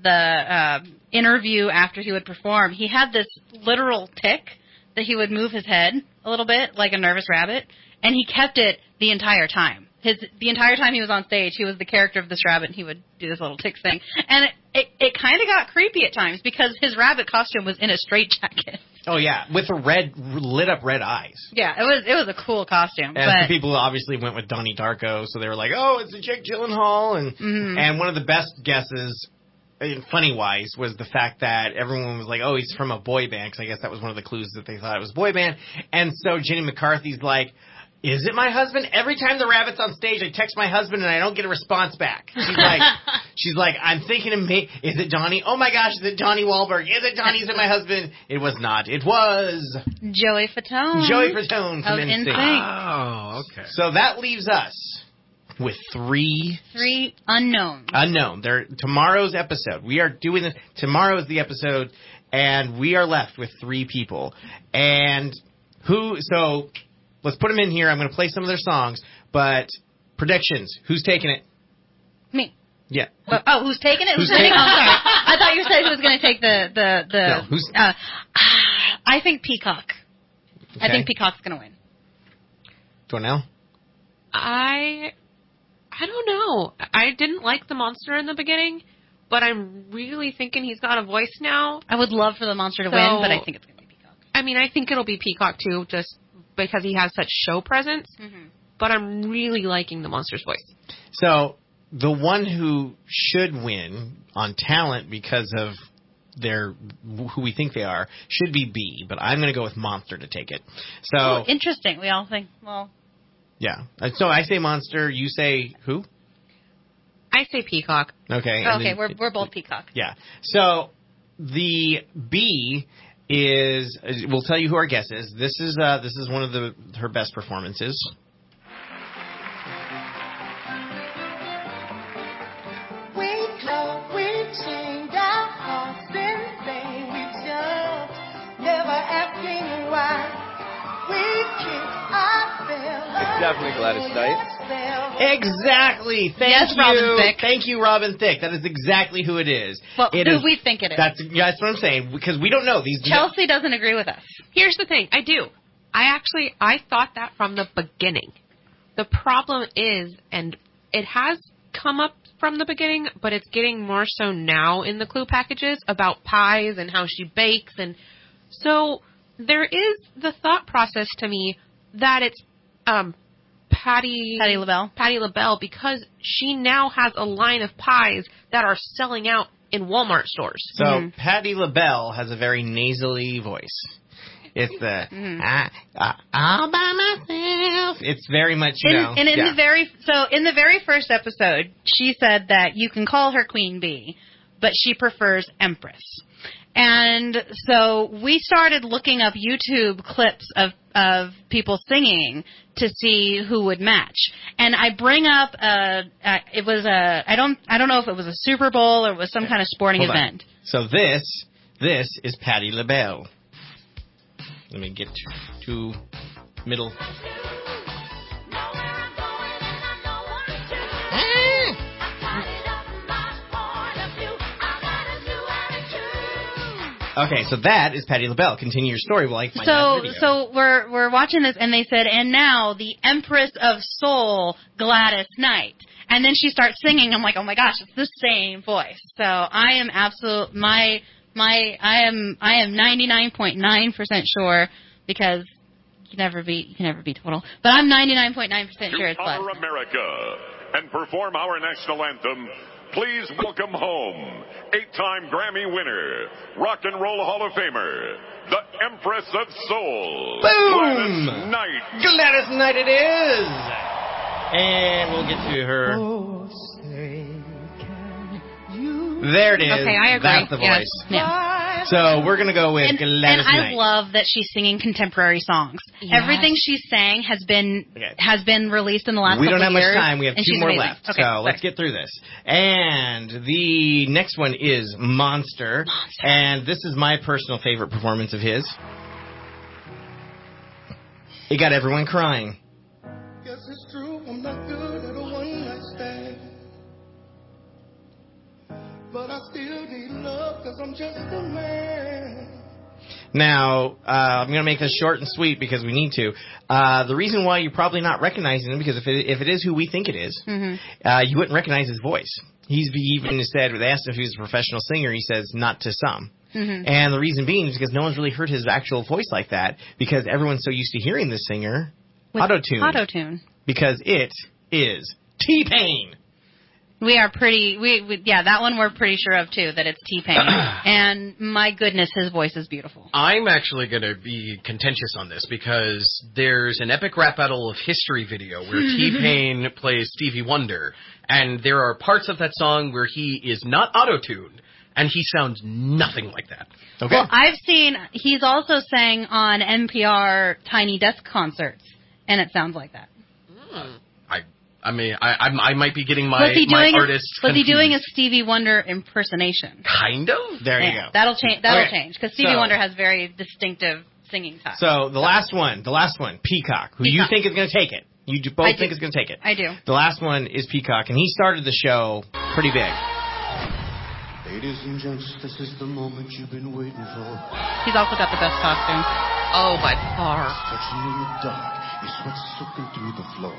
interview after he would perform, he had this literal tick that he would move his head a little bit like a nervous rabbit. And he kept it the entire time. The entire time he was on stage, he was the character of this rabbit, and he would do this little tick thing. And it kind of got creepy at times because his rabbit costume was in a straitjacket. Oh yeah, with lit up red eyes. Yeah, it was a cool costume. And some people obviously went with Donnie Darko, so they were like, "Oh, it's a Jake Gyllenhaal," and one of the best guesses, funny wise, was the fact that everyone was like, "Oh, he's from a boy band," because I guess that was one of the clues that they thought it was a boy band. And so Jenny McCarthy's like, "Is it my husband? Every time the rabbit's on stage, I text my husband and I don't get a response back." She's like, I'm thinking of me. Is it Donnie? Oh my gosh, is it Donnie Wahlberg? Is it Donnie? Is it my husband? It was not. It was Joey Fatone. Joey Fatone from NSYNC. Oh, okay. So that leaves us with three unknowns. Unknown. They're tomorrow's episode. We are doing this. Tomorrow is the episode, and we are left with three people. And so let's put them in here. I'm going to play some of their songs, but predictions. Who's taking it? Me. Yeah. Who's taking it? Who's taking it? Oh, sorry. I thought you said who was going to take the. No, who's? I think Peacock. Okay. I think Peacock's going to win. Dornell? I don't know. I didn't like the monster in the beginning, but I'm really thinking he's got a voice now. I would love for the monster to win, but I think it's going to be Peacock. I mean, I think it'll be Peacock too, just because he has such show presence. But I'm really liking the monster's voice. So the one who should win on talent because of who we think they are should be B, but I'm going to go with Monster to take it. So interesting. We all think, well. Yeah. So I say Monster. You say who? I say Peacock. Okay. Okay, we're both Peacock. Yeah. So the B is, we'll tell you who our guest is. This is one of her best performances. Definitely Gladys Knight. Exactly. Thank you. Robin Thicke. Thank you, Robin Thicke. That is exactly who it is. Well, we think it is. That's what I'm saying, because we don't know. Chelsea doesn't agree with us. Here's the thing. I do. I thought that from the beginning. The problem is, and it has come up from the beginning, but it's getting more so now in the clue packages about pies and how she bakes. And so there is the thought process to me that it's Patti LaBelle, because she now has a line of pies that are selling out in Walmart stores. So Patti LaBelle has a very nasally voice. It's the all by myself. It's very much in the very first episode, she said that you can call her Queen Bee, but she prefers Empress. And so we started looking up YouTube clips of people singing to see who would match. And I bring up I don't know if it was a Super Bowl or it was some kind of sporting event. So this is Patti LaBelle. Let me get to middle. Okay, so that is Patti LaBelle. Continue your story while I find that video. So we're watching this, and they said, and now the Empress of Soul, Gladys Knight. And then she starts singing. I'm like, oh my gosh, it's the same voice. So I am I am 99.9% sure, because you can never be total. But I'm 99.9% sure it's Gladys. To honor America and perform our national anthem, please welcome home 8-time Grammy winner, Rock and Roll Hall of Famer, the Empress of Soul, Boom! Gladys Knight. Gladys Knight it is! And we'll get to her. There it is. Okay, I agree. That's the voice. Yeah. So we're going to go with Gladys Knight. And I love that she's singing contemporary songs. Yes. Everything she's sang has been released in the last couple of years. We don't have much time. We have 2 more amazing. left. Okay, so let's get through this. And the next one is Monster. And this is my personal favorite performance of his. It got everyone crying. Yes, it's true. I'm not good at a one-night stand. But I still need love because I'm just a man. Now, I'm going to make this short and sweet because we need to. The reason why you're probably not recognizing him, because if it is who we think it is, you wouldn't recognize his voice. He even said, they asked him if he was a professional singer, he says, not to some. And the reason being is because no one's really heard his actual voice like that, because everyone's so used to hearing this singer auto-tune. Because it is T-Pain. We are that one we're pretty sure of too, that it's T-Pain. And my goodness, his voice is beautiful. I'm actually going to be contentious on this because there's an epic rap battle of history video where T-Pain plays Stevie Wonder, and there are parts of that song where he is not auto-tuned, and he sounds nothing like that. Okay. Well, he's also sang on NPR Tiny Desk concerts, and it sounds like that. I mean, I might be getting my artist confused. Was he doing a Stevie Wonder impersonation? Kind of. There you go. That'll change because Stevie Wonder has very distinctive singing style. So the last one, Peacock, who you think is going to take it. You both think is going to take it. I do. The last one is Peacock, and he started the show pretty big. Ladies and gents, this is the moment you've been waiting for. He's also got the best costume. Oh, by far. Touching in the dark, your sweat soaking through the floor.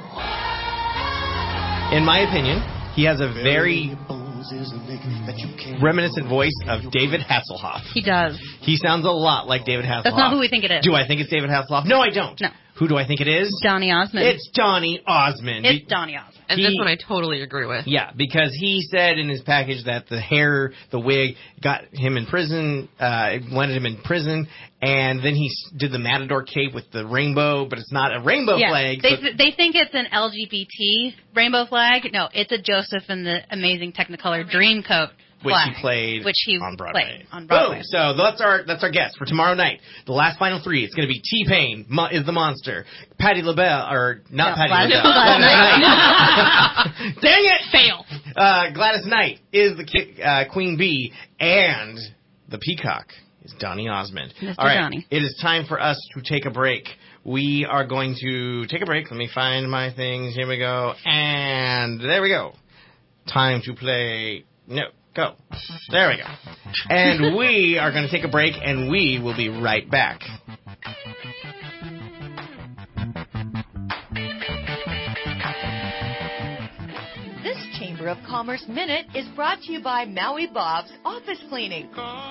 In my opinion, he has a very reminiscent voice of David Hasselhoff. He does. He sounds a lot like David Hasselhoff. That's not who we think it is. Do I think it's David Hasselhoff? No, I don't. No. Who do I think it is? Donny Osmond. It's Donny Osmond. It's Donny Osmond. And this one I totally agree with. Yeah, because he said in his package that the hair, the wig, got him in prison, landed him in prison, and then he did the Matador cape with the rainbow, but it's not a rainbow flag. They think it's an LGBT rainbow flag. No, it's a Joseph and the Amazing Technicolor Dreamcoat flag. Which he played on Broadway. Boom. So that's our guess for tomorrow night. The last final 3. It's going to be T-Pain is the monster. Patti LaBelle, or not Patti LaBelle. Dang it! Fail. Gladys Knight is the Queen Bee, and the Peacock is Donny Osmond. Mr. All right, Donny. it is time for us to take a break. We are going to take a break. Let me find my things. Here we go. And there we go. Time to play. No. Go. There we go. And we are going to take a break, and we will be right back. This chamber Chamber of Commerce Minute is brought to you by Maui Bob's Office Cleaning.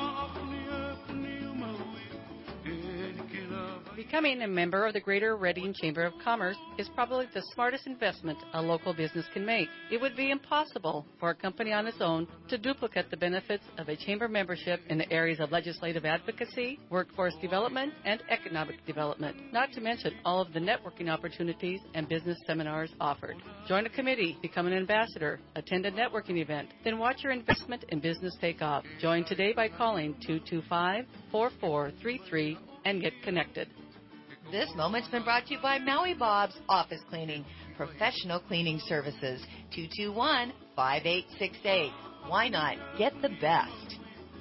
Becoming a member of the Greater Reading Chamber of Commerce is probably the smartest investment a local business can make. It would be impossible for a company on its own to duplicate the benefits of a chamber membership in the areas of legislative advocacy, workforce development, and economic development, not to mention all of the networking opportunities and business seminars offered. Join a committee, become an ambassador, attend a networking event, then watch your investment in business take off. Join today by calling 225-4433 and get connected. This moment's been brought to you by Maui Bob's Office Cleaning, professional cleaning services, 221-5868. Why not get the best?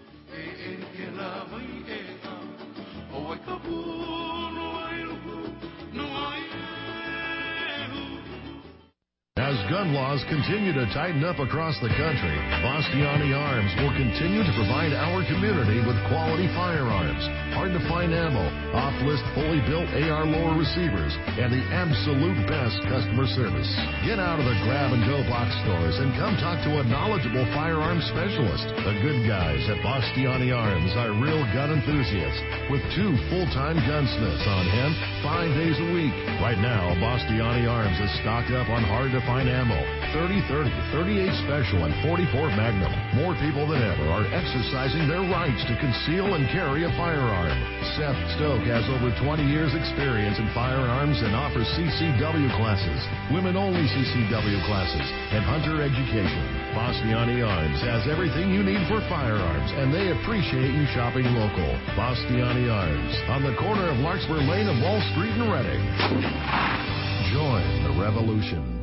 As gun laws continue to tighten up across the country, Bastiani Arms will continue to provide our community with quality firearms, hard-to-find ammo, off-list fully built AR lower receivers, and the absolute best customer service. Get out of the grab-and-go box stores and come talk to a knowledgeable firearms specialist. The good guys at Bastiani Arms are real gun enthusiasts with 2 full-time gunsmiths on hand 5 days a week. Right now, Bastiani Arms is stocked up on hard-to-find ammo, 30-30, 38 Special, and 44 Magnum. More people than ever are exercising their rights to conceal and carry a firearm. Seth Stoke has over 20 years experience in firearms and offers CCW classes, women-only CCW classes, and hunter education. Bastiani Arms has everything you need for firearms, and they appreciate you shopping local. Bastiani Arms, on the corner of Larkspur Lane and Wall Street in Reading. Join the revolution.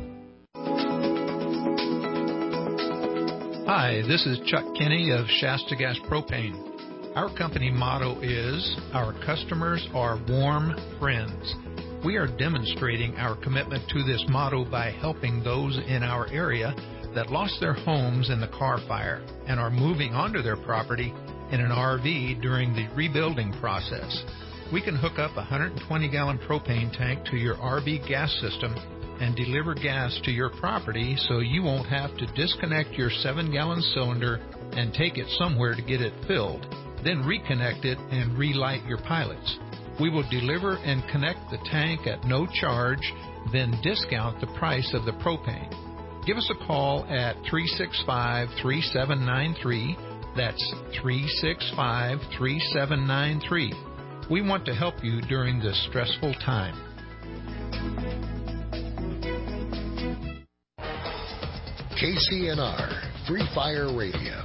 Hi, this is Chuck Kinney of Shasta Gas Propane. Our company motto is, our customers are warm friends. We are demonstrating our commitment to this motto by helping those in our area that lost their homes in the Carr fire and are moving onto their property in an RV during the rebuilding process. We can hook up a 120-gallon propane tank to your RV gas system and deliver gas to your property so you won't have to disconnect your 7-gallon cylinder and take it somewhere to get it filled, then reconnect it and relight your pilots. We will deliver and connect the tank at no charge, then discount the price of the propane. Give us a call at 365-3793. That's 365-3793. We want to help you during this stressful time. KCNR, Free Fire Radio.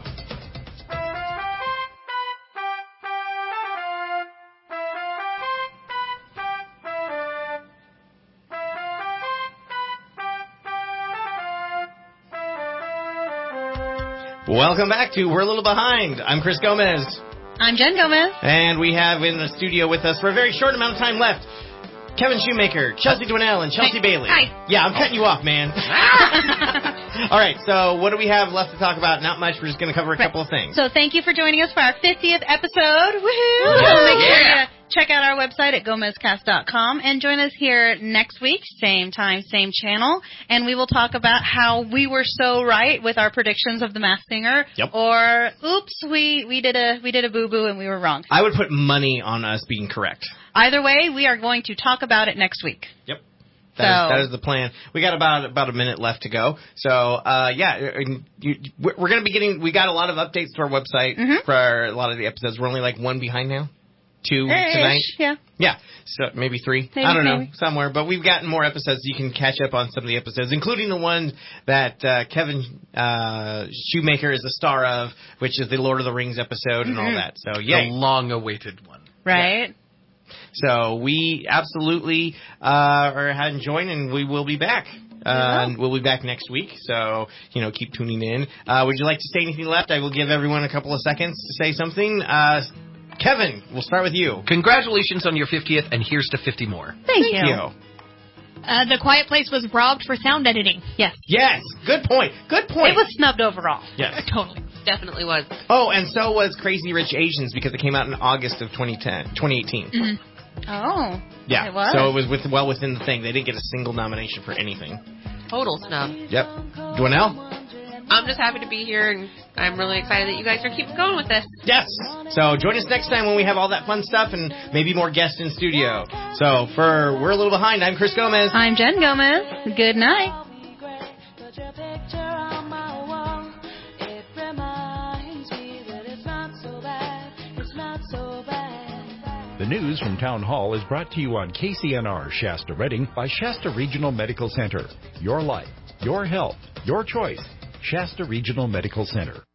Welcome back to We're a Little Behind. I'm Chris Gomez. I'm Jen Gomez. And we have in the studio with us for a very short amount of time left, Kevin Shoemaker, Chelsea Dwinell, and Chelsea Bailey. Hi. Yeah, I'm cutting you off, man. All right, so what do we have left to talk about? Not much. We're just going to cover a couple of things. So thank you for joining us for our 50th episode. Woohoo! So make sure you check out our website at GomezCast.com and join us here next week, same time, same channel, and we will talk about how we were so right with our predictions of The Masked Singer, or oops, we did a boo-boo and we were wrong. I would put money on us being correct. Either way, we are going to talk about it next week. Yep. That is the plan. We got about a minute left to go. So, we're going to be getting, we got a lot of updates to our website for a lot of the episodes. We're only like 1 behind now. 2 tonight. Yeah. Yeah. So maybe 3. Maybe, I don't know. Somewhere. But we've gotten more episodes. You can catch up on some of the episodes, including the one that Kevin Shoemaker is the star of, which is the Lord of the Rings episode and all that. So, yeah. The long-awaited one. Right. Yeah. So we absolutely are enjoying, and we will be back. And we'll be back next week, so, keep tuning in. Would you like to say anything left? I will give everyone a couple of seconds to say something. Kevin, we'll start with you. Congratulations on your 50th, and here's to 50 more. Thank you. The Quiet Place was robbed for sound editing. Yes. Yes. Good point. Good point. It was snubbed overall. Yes. Totally. Definitely was. Oh, and so was Crazy Rich Asians, because it came out in August of 2018. Mm-hmm. Oh. Yeah. It was? So it was well within the thing. They didn't get a single nomination for anything. Total snub. Yep. Dwinell? I'm just happy to be here, and I'm really excited that you guys are keeping going with this. Yes. So join us next time when we have all that fun stuff and maybe more guests in studio. So for We're a Little Behind, I'm Chris Gomez. I'm Jen Gomez. Good night. The news from Town Hall is brought to you on KCNR Shasta Redding by Shasta Regional Medical Center. Your life, your health, your choice. Shasta Regional Medical Center.